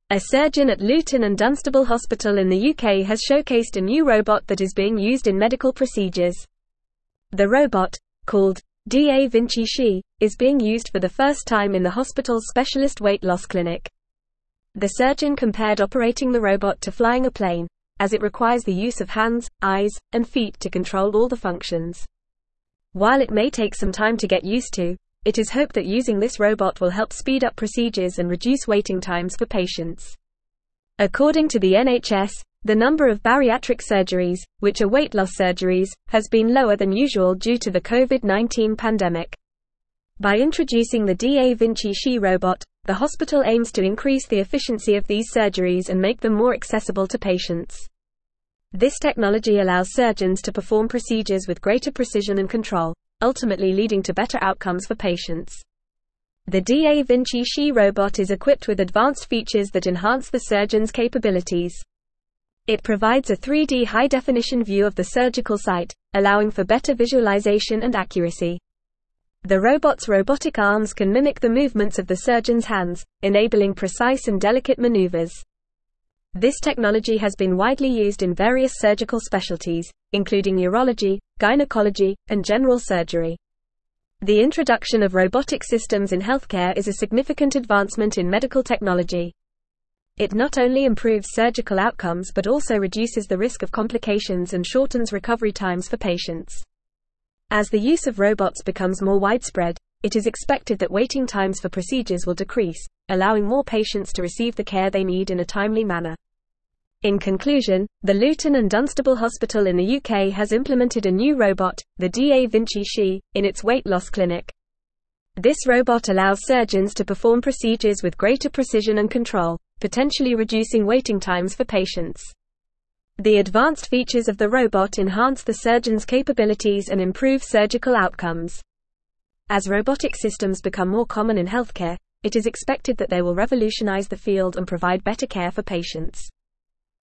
A surgeon at Luton and Dunstable Hospital in the UK has showcased a new robot that is being used in medical procedures. The robot, called Da Vinci She, is being used for the first time in the hospital's specialist weight loss clinic. The surgeon compared operating the robot to flying a plane, as it requires the use of hands, eyes, and feet to control all the functions. While it may take some time to get used to, it is hoped that using this robot will help speed up procedures and reduce waiting times for patients. According to the NHS, the number of bariatric surgeries, which are weight loss surgeries, has been lower than usual due to the COVID-19 pandemic. By introducing the Da Vinci She robot, the hospital aims to increase the efficiency of these surgeries and make them more accessible to patients. This technology allows surgeons to perform procedures with greater precision and control, ultimately leading to better outcomes for patients. The Da Vinci She robot is equipped with advanced features that enhance the surgeon's capabilities. It provides a 3D high-definition view of the surgical site, allowing for better visualization and accuracy. The robot's robotic arms can mimic the movements of the surgeon's hands, enabling precise and delicate maneuvers. This technology has been widely used in various surgical specialties, including urology, gynecology, and general surgery. The introduction of robotic systems in healthcare is a significant advancement in medical technology. It not only improves surgical outcomes but also reduces the risk of complications and shortens recovery times for patients. As the use of robots becomes more widespread, it is expected that waiting times for procedures will decrease, allowing more patients to receive the care they need in a timely manner. In conclusion, the Luton and Dunstable Hospital in the UK has implemented a new robot, the Da Vinci She, in its weight loss clinic. This robot allows surgeons to perform procedures with greater precision and control, potentially reducing waiting times for patients. The advanced features of the robot enhance the surgeon's capabilities and improve surgical outcomes. As robotic systems become more common in healthcare, it is expected that they will revolutionize the field and provide better care for patients.